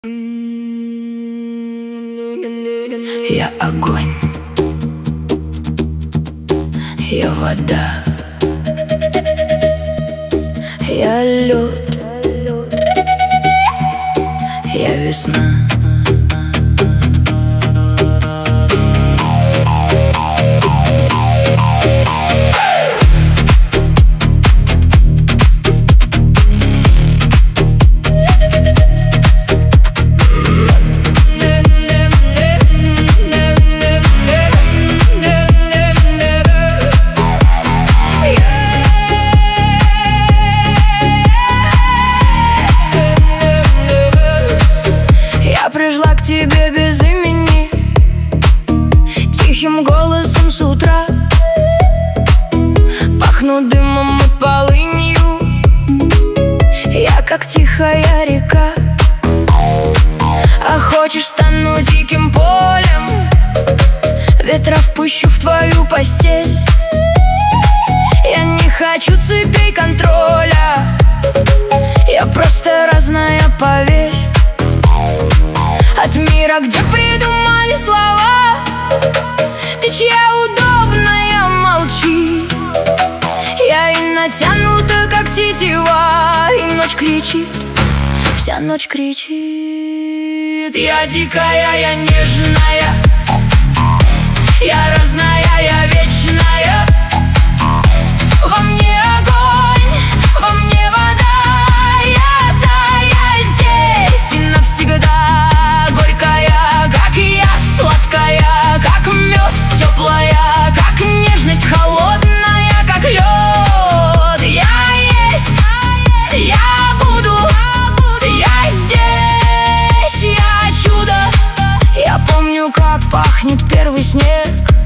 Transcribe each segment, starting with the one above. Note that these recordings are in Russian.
Я огонь, я вода, я лед, я весна. Пришла к тебе без имени, тихим голосом с утра. Пахну дымом и полынью, я как тихая река. А хочешь, стану диким полем, ветра впущу в твою постель. Я не хочу цепей контроля, я просто разная, поверь. От мира, где придумали слова, ты чья удобная, молчи. Я и натянута, как тетива, и ночь кричит, вся ночь кричит. Я дикая, я нежная, я разная, я вечная. Во мне огонь, во мне вода, я тая здесь и навсегда. Как пахнет первый снег,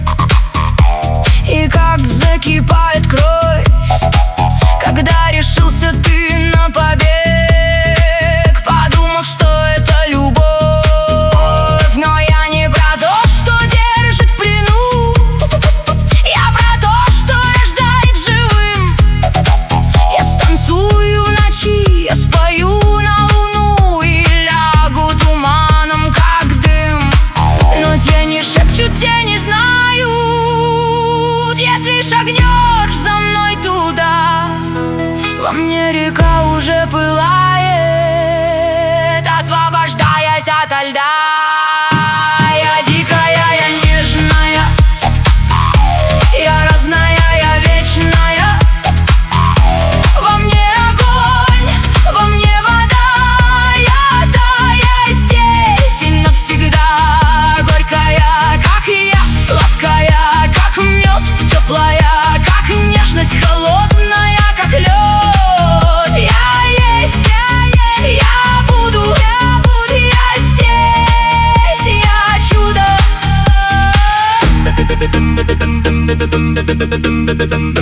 и как закипает кровь, когда решился ты на побег, подумав, что это любовь. Но я не про то, что держит в плену, я про то, что рождает живым. Я станцую в ночи, я спою на луну и лягу туманом, как дым. Но тени шепчут, тени знают, если шагнешь за мной туда, во мне река уже пылает, освобождаясь ото льда. Я дикая, я нежная, я разная, я вечная. Во мне огонь, во мне вода, я тая здесь и навсегда. Горькая, как я, сладкая, как мед, теплая, как нежность, холодная, как лед. Я есть, я буду, я здесь, я чудо.